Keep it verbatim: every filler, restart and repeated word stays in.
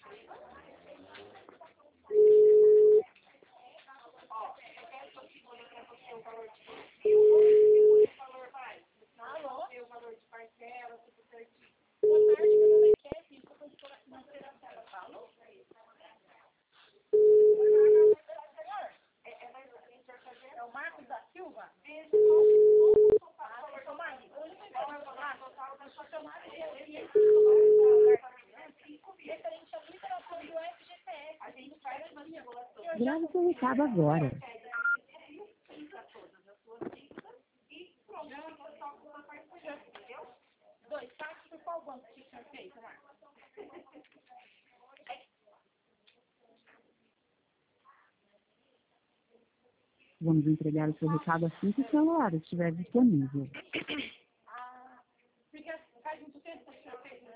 Grave seu recado agora. Vamos entregar o seu recado assim que o celular estiver disponível.